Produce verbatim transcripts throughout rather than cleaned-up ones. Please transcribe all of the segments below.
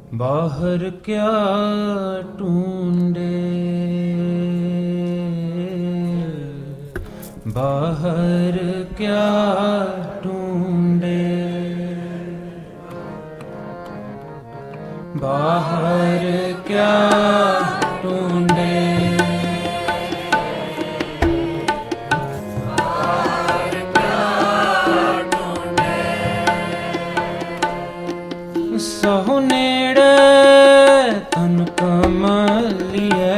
बाहर क्या ढूंढे, बाहर क्या ढूंढे, बाहर क्या ढूंढे, बाहर क्या ढूंढे। सहो नेड़े तन कमलिए,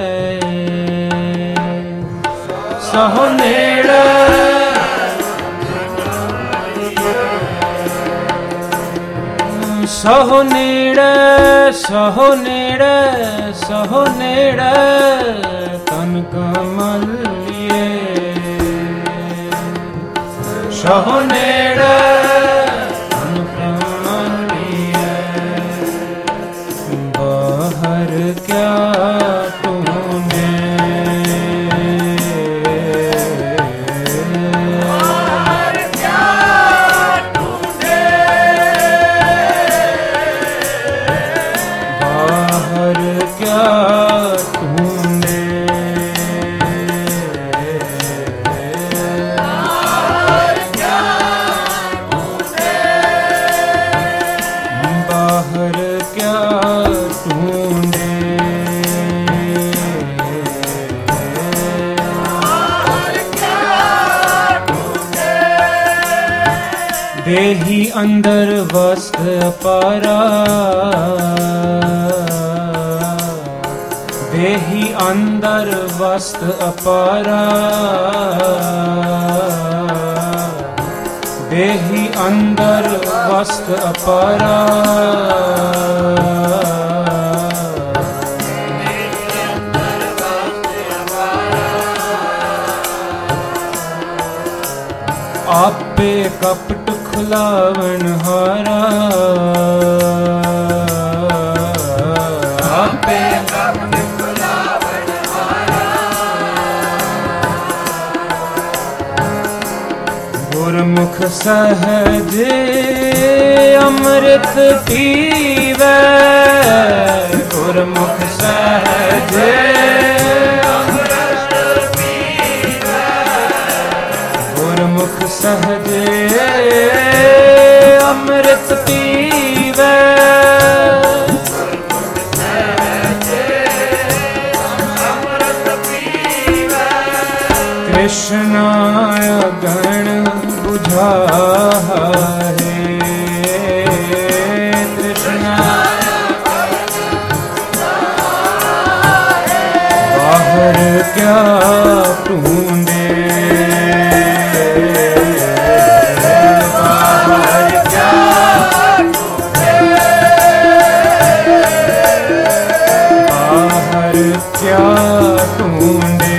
सहो नेड़े सहो नेड़े, सहो नेड़े, सहो नेड़े तन कमलिए, सहो नेड़े तन कमलिए। बाहर क्या ढूंढे, बाहर क्या ढूंढे, बाहर क्या ढूंढे, बाहर क्या ढूंढे, बाहर क्या ढूंढे, बाहर क्या ढूंढे। देही अंदर वस्त अपारा, देही अंदर वस्त अपारा, देही अंदर वस्त अपारा। आपे कपट खुलावन हारा, आपे कपट खुलावन हारा। गुरमुख सहज अमृत पीवै, गुरमुख सहज अमृत पीवै, गुरमुख सहज अमृत पीवै, अमृत पीवै। कृष्णा गण बुझाए, कृष्णा बाहर क्या ढूंढे, बाहर क्या ढूंढे, बाहर क्या ढूंढे।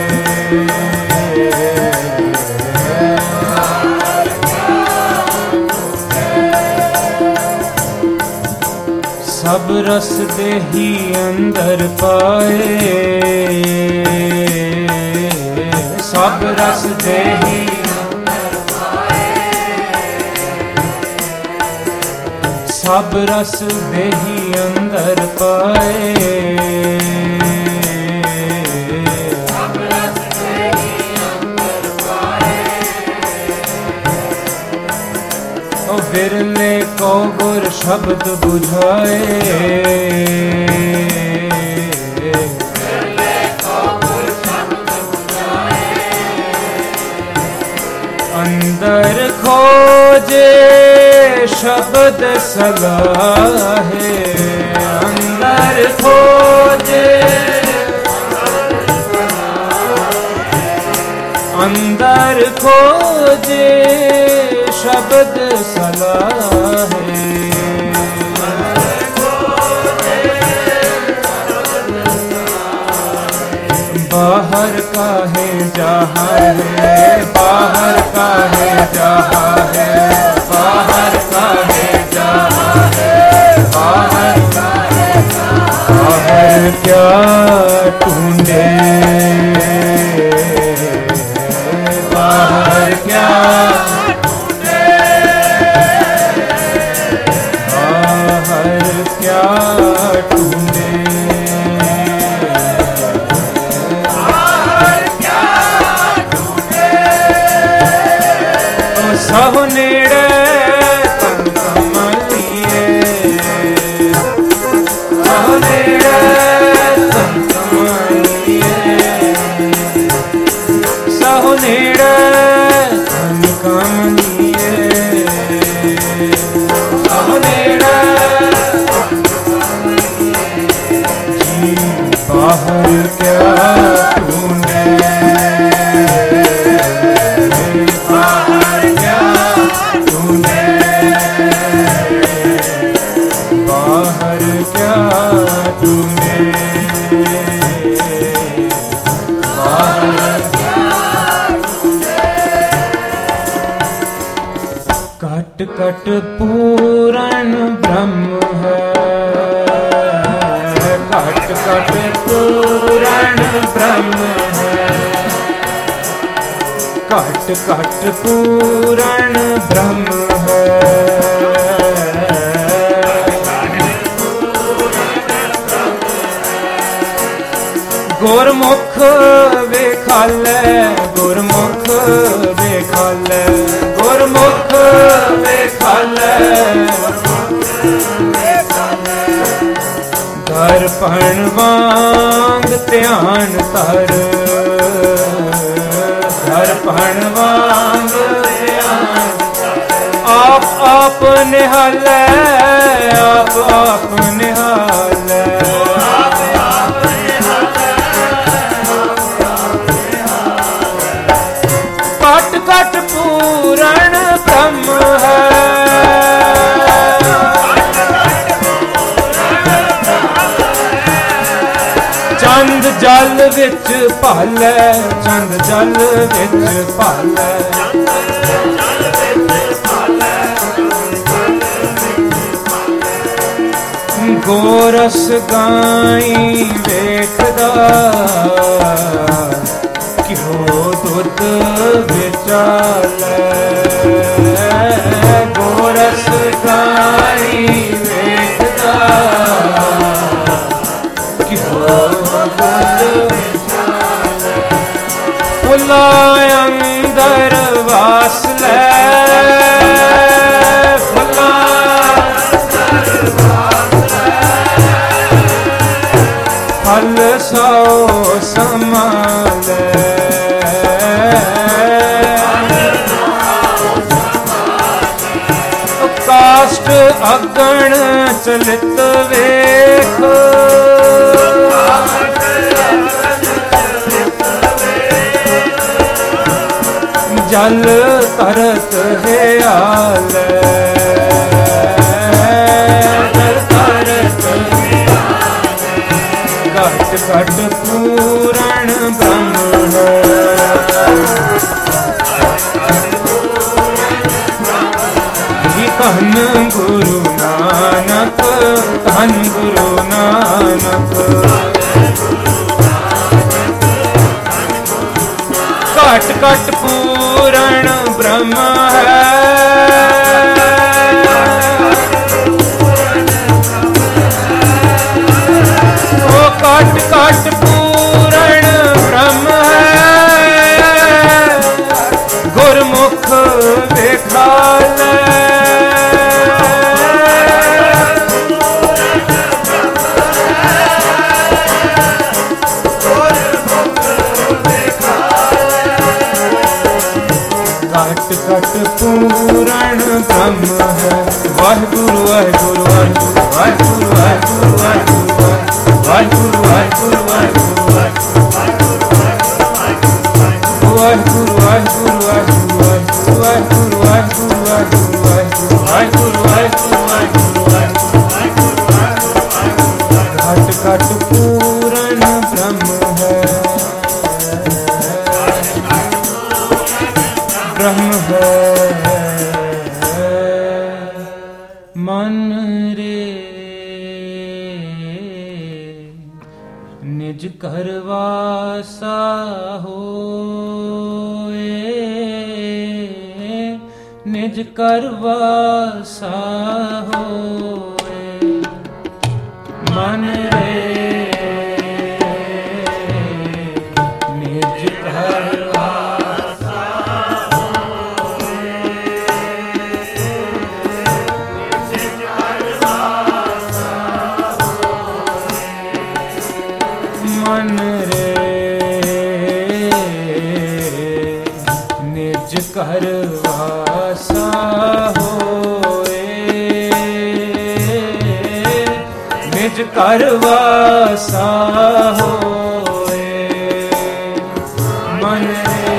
सब रस देही अंदर पाए, सब रस देही अंदर पाए, सब रस देही अंदर पाए, सब रस देही अंदर पाए। ओ बिरले को गुर शब्द बुझाए, बिरले को गुर शब्द बुझाए। अंदर खोजे शब्द सलाहे, अंदर खोजे, अंदर खोजे शब्द सलाहे। बाहर काहे जहाँ है, बाहर काहे जहाँ है, बाहर काहे जहाँ है, बाहर काहे जहाँ है। बाहर क्या ढूंढे, बाहर क्या ढूंढे, बाहर क्या ਸਹੁ ਨੇੜੇ ਤਨ ਕਮਲੀਏ, ਸਹੁ ਨੇੜੇ ਤਨ ਕਮਲੀਏ, ਸਹੁ ਨੇੜੇ ਤਨ ਕਮਲੀਏ, ਸਹੁ ਨੇੜੇ ਜੀ ਬਾਹਰ ਕਿਆ ਤੂਨੇ, ਬਾਹਰ ਕਿਆ ਤੂਨੇ, ਬਾਹਰ ਕਿਆ ਤੂਨੇ, ਬਾਹਰ कट कट पूरन ब्रह्म है, कट कट पूरन ब्रह्म है, कट कट पूरन ब्रह्म है, गुरमुख वेखाले, गुरमुख वेखाले, गुरमुख वेखाले, दर्पण वांग ध्यान तर, दर्पण वांग ध्यान, आप आप निहाले, आप आप निहाले, कट कट पूरण ब्रह्म है, चंद जल विच भाले, चंद जल विच भाले, गोरस गाई वेखदा, घिओ दुध विचाले, गोरस गाई वेखदा, घिओ दुध विचाले, फुला अंदर वास ले, फुला अंदर वास ले, फल सौ समाले, काष्ट अगण चलित वेख, जल तरत है आल, जल तरत है आल, घट घट पूरण ब्रह्म है, धन गुरु नानक, धन गुरु नानक, घट घट पूरण ब्रह्म है, ओ घट घट पूरण ब्रह्म है, गुरमुख वेखाले, घट पूरण ब्रह्म है, वाहिगुरु वाहिगुरु वाहिगुरु वाहिगुरु वाहिगुरु वाहिगुरु वाहिगुरु वाहिगुरु वाहिगुरु वाहिगुरु वाहिगुरु वाहिगुरु वाहिगुरु वाहिगुरु वाहिगुरु वाहिगुरु वाहिगुरु घट घट पूरण ब्रह्म है, ब्रह्म है मन रे, निज घर वासा होए, निज घर वासा होए, मन रे निज घर वासा होए, ਵਾਸਾ ਹੋਏ, ਨਿਜ ਘਰ ਵਾਸਾ ਹੋਏ ਮਨ ਰੇ।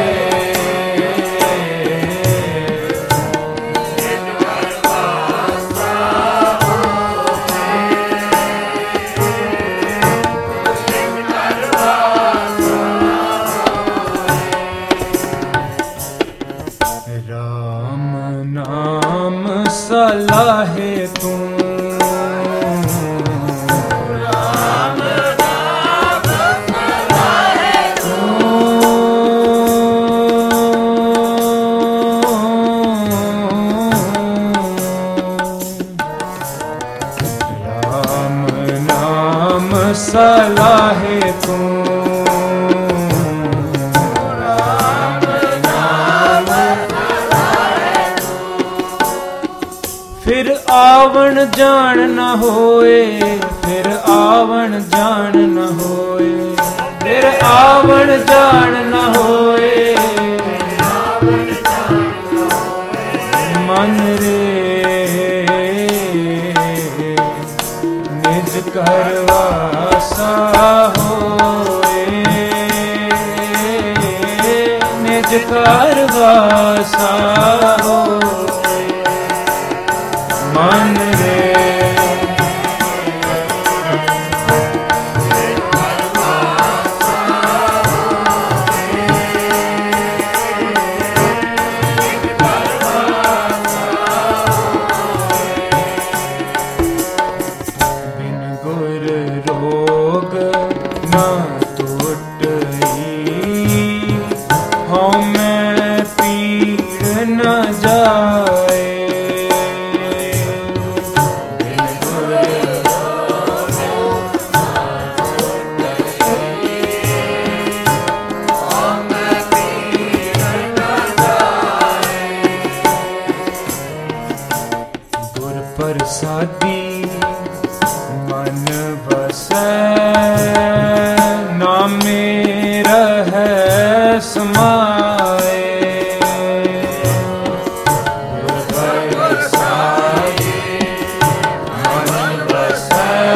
ਰਾਮ ਨਾਮ ਸਲਾਹੇ ਤੂੰ, ਰਾਮ ਨਾਮ ਸਲਾਹੇ ਤੂੰ, ਰਾਮ ਨਾਮ ਸਲਾਹੇ ਤੂੰ, ਫਿਰ ਆਵਣ ਜਾਣ ਨਾ ਹੋਏ, ਫਿਰ ਆਵਣ ਜਾਣ ਨਾ ਹੋਏ, ਫਿਰ ਆਵਣ ਜਾਣ ਨਾ ਹੋਏ ਮਨ ਰੇ। ਨਿਜ ਘਰ ਵਾਸਾ ਹੋਏ, ਨਿਜ ਘਰ ਵਾਸਾ ਹੋਏ ਮਨ ਰੇ। ਬਿਨ ਗੁਰ ਰੋਗ ਨਾ ਟੁੱਟਈ, ਹਉ ਮੈਂ ਪੀੜ ਨਾ ਜਾਏ। ਪ੍ਰਸਾਦੀ ਮਨ ਵਸੈ, ਨਾਮੇ ਰਹੈ ਸਮਾਏ। ਪ੍ਰਸਾਦੀ ਮਨ ਵਸੈ,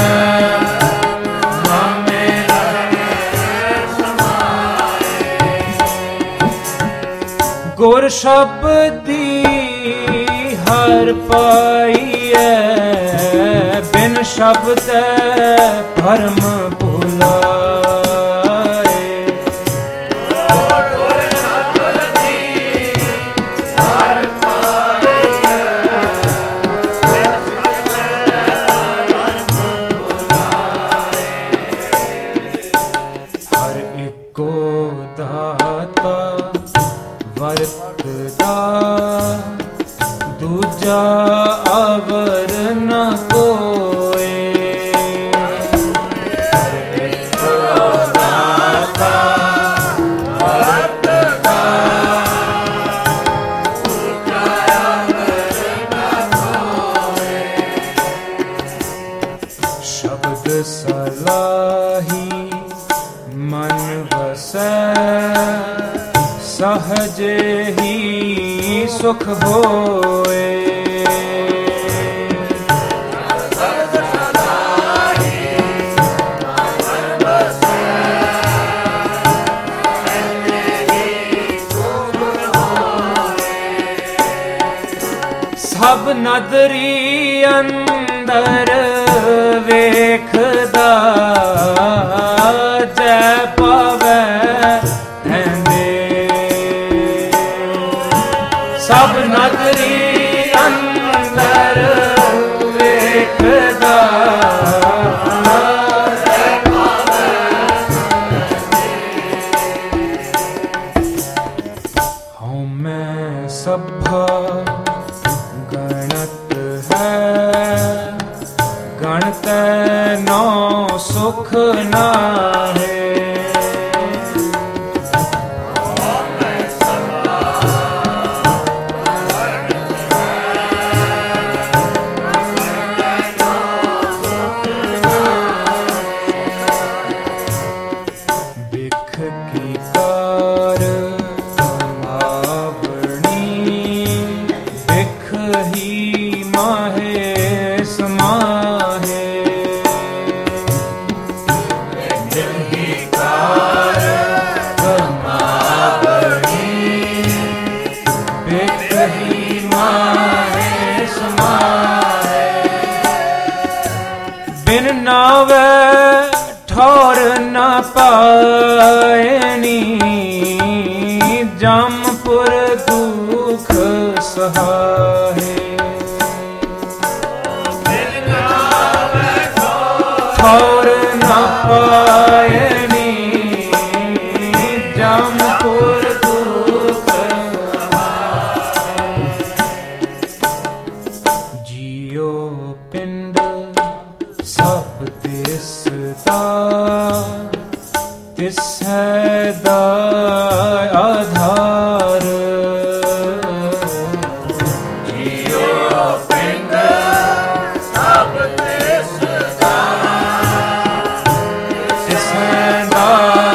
ਨਾਮੇ ਰਹੈ ਸਮਾਏ। ਗੁਰ ਸ਼ਬਦੀ ਹਰ ਪਾਈਐ, ਬਿਨ ਸ਼ਬਦੈ ਭਰਮ ਭੁਲਾਏ। ਗੁਰ ਸ਼ਬਦੀ ਹਰ ਪਾਈਐ, ਬਿਨ ਸ਼ਬਦੈ ਭਰਮ ਭੁਲਾਏ। ਹਰ ਇੱਕੋ ਦਾਤਾ ਵਰਤਦਾ, ਦੂਜਾ ਅਵਰ ਨ ਕੋਏ। ਹਰ ਇੱਕੋ ਦਾਤਾ ਵਰਤਦਾ, ਦੂਜਾ ਅਵਰ ਨ ਕੋਏ। ਸ਼ਬਦ ਸਲਾਹੀ ਮਨ ਵਸੈ, ਸਹਜੇ ਹੀ ਸੁਖ ਹੋਏ। ਸਭ ਨਦਰੀ ਅੰਦਰ ਵੇਖਦਾ, ਜੈ ਪਾਵੈ ਰਹਿੰਦੇ। ਸਭ ਨਦਰੀ ਅੰਦਰ ਵੇਖਦਾ, ਜੈ ਪਾਵੈ ਰਹਿੰਦੇ। ਹਉ ਮੈਂ ਸਭਾ ਗਣਤ ਹੈ, ਗਣਤੈ ਨੋ ਸੁਖ ਨਾਹੇ। ਬਿਖ ਕੀ ਕਾਰ ਆਵਣੀ, सही माहे समाए। बिन नावे ठौर न पायनी जमपुर दुख सहाय। बिन नावे ठौर न पायनी जमपुर दुख सहाय। जियो पिंड सब तिसदा तिसै दा आधार। जियो पिंड सब तिसदा तिसै दा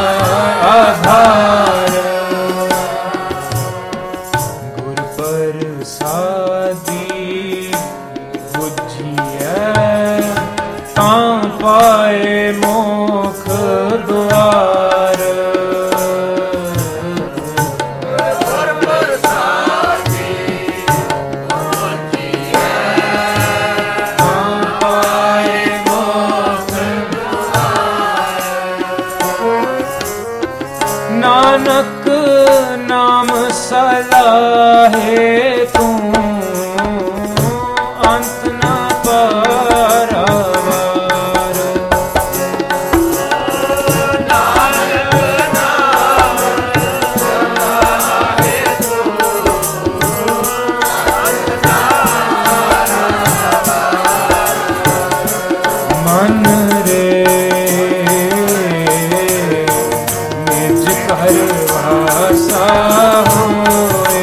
आधार। गुर प्रसादी बुझिए तां पाए मोख द्वार। गुर प्रसादी बुझिए तां पाए मोख द्वार। नानक नाम सलाहे तू अंत न पारावार। नानक नाम सलाहे तू अंत न पारावार। मन रे निज कर वासा होए।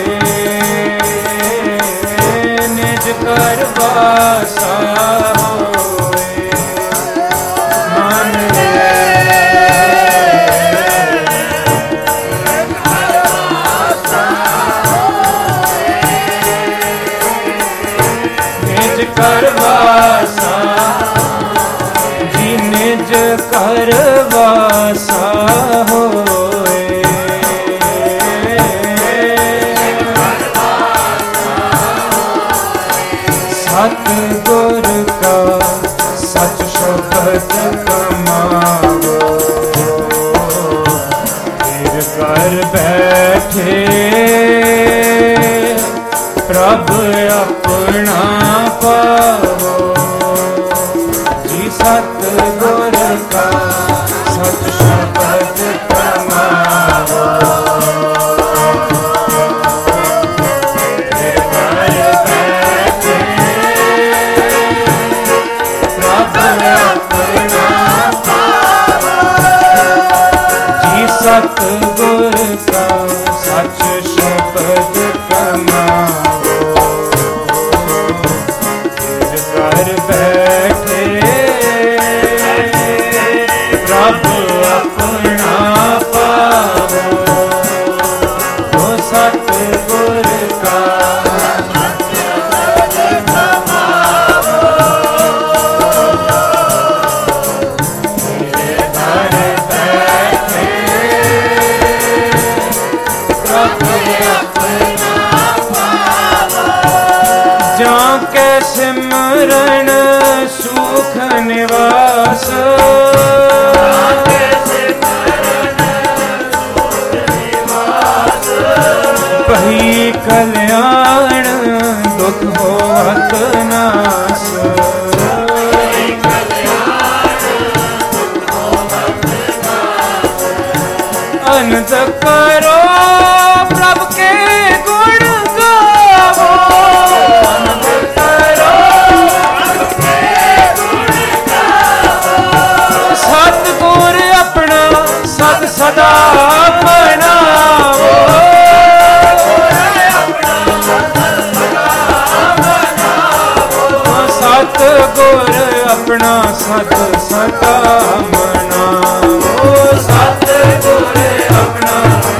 निज कर वासा होए। मन रे निज कर वासा जी निज कर वासा होए। सतगुर का सच शब्द कमावो। फिर कर बैठे प्रभु अपना पावो। जी सतगुर का सच शब्द कमावो। फिर कर बैठे प्रभु अपना पावो। जी सतगुर का सच शब्द कमावो। फिर कर बैठे प्रभु अपना पावो। वो सतगुर का जाके सिमरन सुख निवास। पही कल्याण दुख होवत नास। अनंत करो प्रभु के गुण गावो। अनंत करो प्रभु के गुण गावो। सतगुर अपना सत सदा मनावो। सतगुर अपना सत सदा मनावो। सतगुर अपना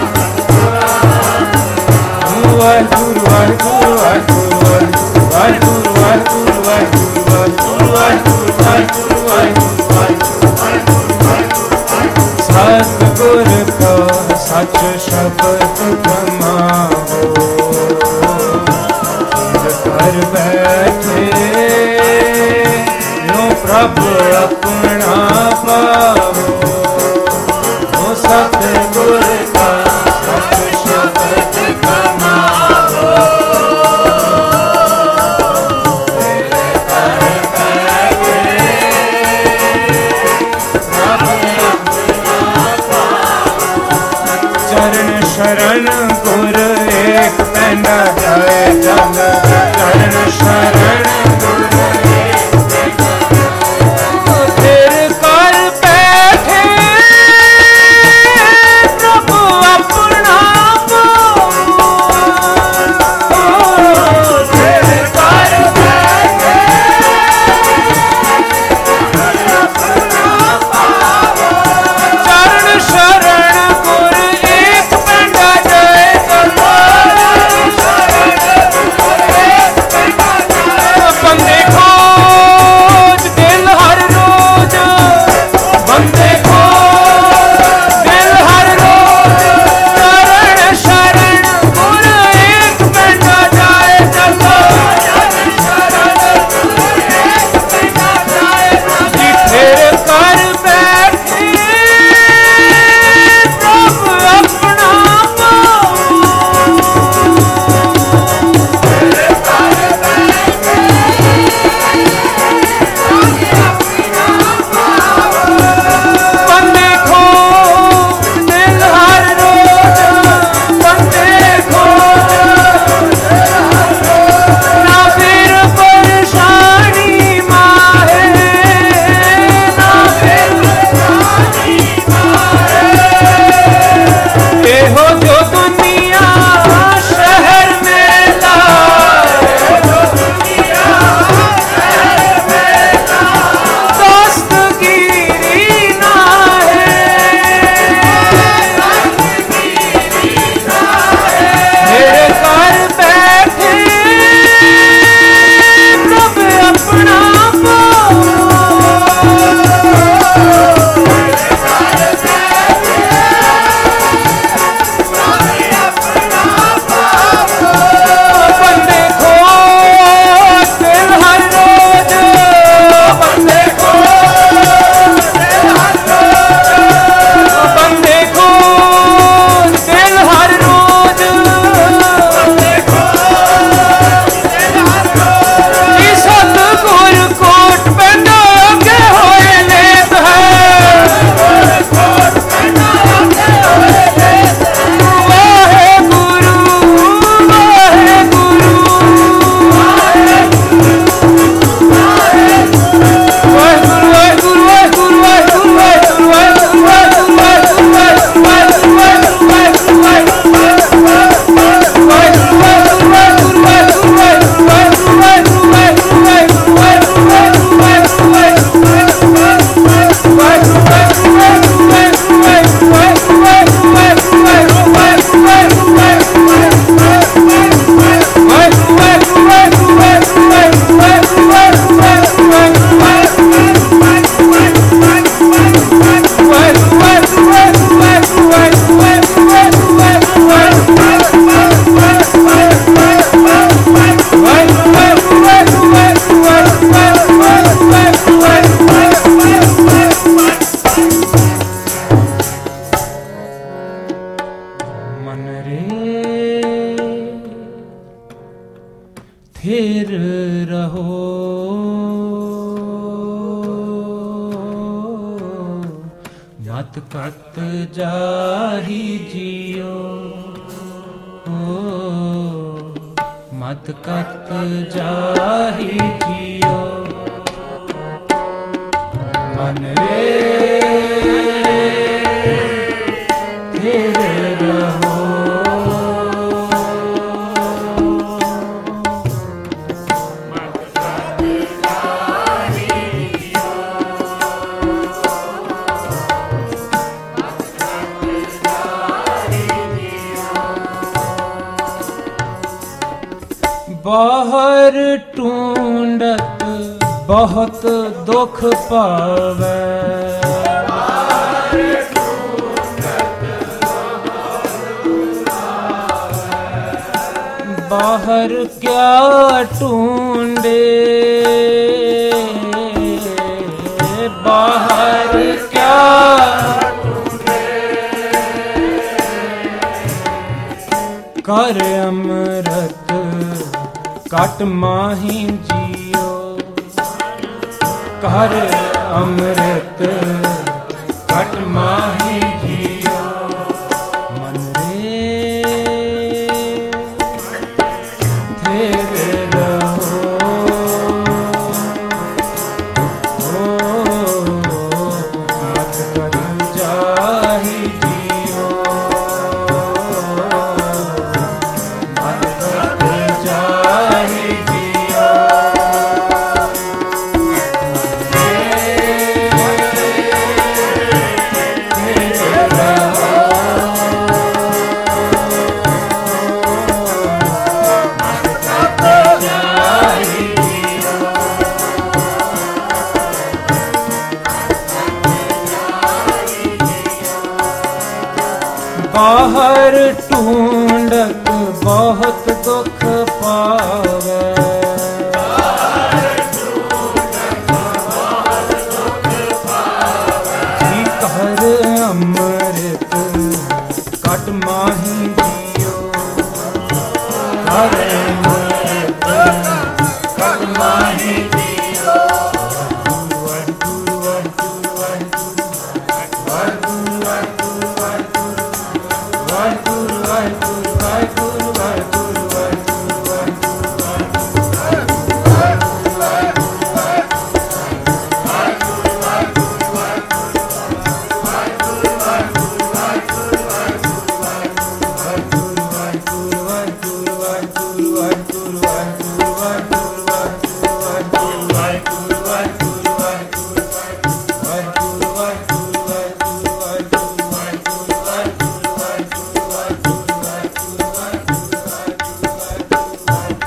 वाहिगुरु वाहिगुरु वाहिगुरु वाहिगुरु वाहिगुरु वाहिगुरु वाहिगुरु वाहिगुरु वाहिगुरु वाहिगुरु। सतगुर का सच शब्द कमावो। प्रभ अपना पावो, सतगुर का सत शब्द कमावो, तेरे कर बैठे प्रभ अपना पावो। चरण शरण गुर एक पैंडा जाए जल, चरण शरण गुर एक पैंडा तेरे कर बैठे प्रभु अपना पावो, तेरे कर बैठे अपना पावो। चरण शरण गुर एक पैंडा जाए जल, बंदे खोज दिल हर रोज, बंदे खोज दिल हर रोज, चरण शरण गुर एक पैंडा जाए जल, जिठेर कर बैठे प्रभु अपना पावो, बंदे खोज दिल हर रोज, बंदे खोज ना फिर परेशानी मारे, ना फिर परेशानी मारे। एहो जो दुनिया शहर में लाए, जो दुनिया शहर में लाए, दस्तगीरी ना है, दस्तगीरी ना है। मेरे कर बैठे प्रभ अपना पावो, बंदे खोज दिल हर रोज, बंदे खोज दिल हर रोज, बंदे खोज दिल हर रोज, बंदे खोज दिल हर रोज। जी सतगुर कोट पैंडा अगे होए लेत है, कोट पैंडा अगे होए लेत है। वाहे गुरु वाहे गुरु वाहे गुरु वाहे गुरु वाहे गुरु वाहे गुरु वाहे गुरु वाहे गुरु वाहे मन रे थिर रहो, मत कत जाही जियो, मत कत जाही जियो। मन रे थिर रहो, बाहर टूंडत बहुत दुख पावे, बाहर क्या टूंडे बाहर क्या कर अमृत कट माही जियो कर अमृत कट माही जियो मन रे तेरे रहो मत कर जाही जियो मत कर जाही जियो बाहर ढूंढत बहुत दुख पावे जी कर अमृत कट माही जियो कर